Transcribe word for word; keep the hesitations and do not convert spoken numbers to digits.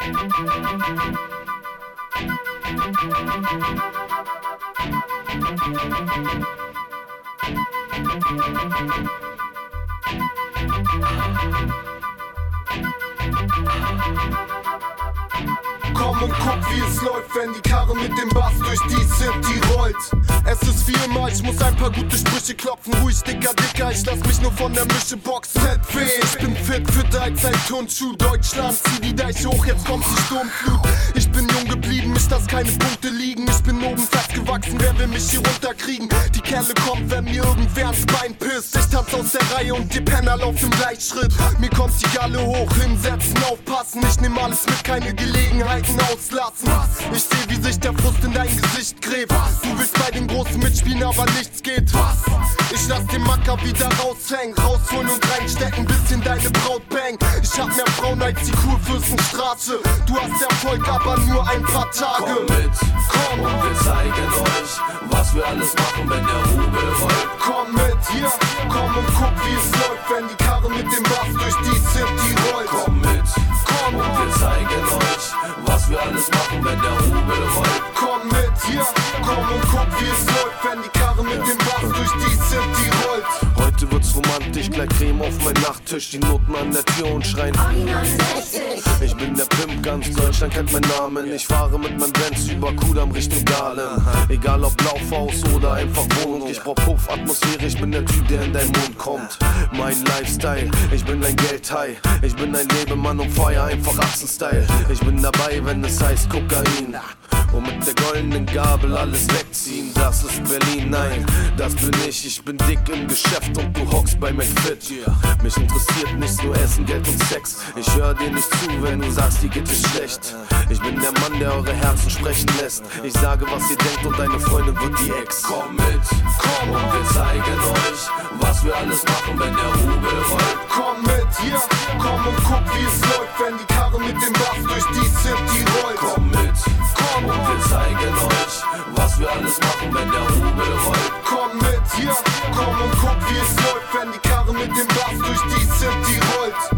Komm und guck, wie es läuft, wenn die Karre mit dem Bass durch die City rollt. Es ist wie immer, ich muss ein paar gute Sprüche klopfen. Ruhig, dicker, dicker, ich lass mich nur von der Mische boxen. Ich bin fit, fitter als ein Turnschuh. Deutschland, zieh die Deiche hoch, jetzt kommt die Sturmflut. Ich bin jung geblieben, mich dass keine Punkte liegen. Ich bin oben festgewachsen, wer will mich hier runterkriegen? Die Kerle kommt, wenn mir irgendwer ans Bein pisst. Ich tanz aus der Reihe und die Penner laufen im Gleichschritt. Mir kommt die Galle hoch, hinsetzen, aufpassen. Ich nehm alles mit, keine Gelegenheiten auslassen. Ich seh, wie sich der Frust in dein Gesicht gräbt. Du willst bei den Großen mitspielen, aber nichts geht. Ich lass den Macker wieder raushängen, rausholen und reinstecken, bis in deine Braut bang. Ich hab mehr Frauen als die Kurfürstenstraße. Du hast Erfolg, aber nur ein paar Tage. Komm mit, komm und wir zeigen euch, was wir alles machen, wenn der Rubel rollt. Komm mit, hier, komm und guck, wie es läuft, wenn die Karre mit dem Bass durch die City rollt. Komm mit, komm und wir zeigen euch, was wir alles machen, wenn der Rubel rollt. Komm mit, hier, komm und guck, wie es läuft, wenn die Karre mit dem Bass durch die City rollt. Heute wird's romantisch, gleich Creme auf mein Nachttisch, die Noten an der Tür und schreien. Ich bin der Pimp, ganz Deutschland kennt meinen Namen. Ich fahre mit meinem Benz über Kudamm Richtung Dahlem. Egal ob Laufhaus oder einfach Wohnung. Ich brauch Puff-Atmosphäre, ich bin der Typ, der in deinen Mund kommt. Mein Lifestyle, ich bin ein Geldhai. Ich bin ein Lebemann und feuer einfach Achsenstyle. Ich bin dabei, wenn es heißt Kokain. Und mit der goldenen Gabel alles wegziehen, das ist Berlin, nein, das bin ich. Ich bin dick im Geschäft und du hockst bei McFit. Mich interessiert nicht nur Essen, Geld und Sex. Ich hör dir nicht zu, wenn du sagst, dir geht es schlecht. Ich bin der Mann, der eure Herzen sprechen lässt. Ich sage, was ihr denkt und deine Freundin wird die Ex. Komm mit, komm und wir zeigen euch, was wir alles machen, wenn der Rubel rollt. Komm mit, hier, komm und guck, wie es läuft, wenn die Karre mit dem Bass durch die City rollt. Komm mit, komm und wir zeigen euch, was wir alles machen, wenn der Rubel rollt. Komm mit, hier, komm und guck, wie es läuft, wenn die Karre mit dem Bass durch die City rollt.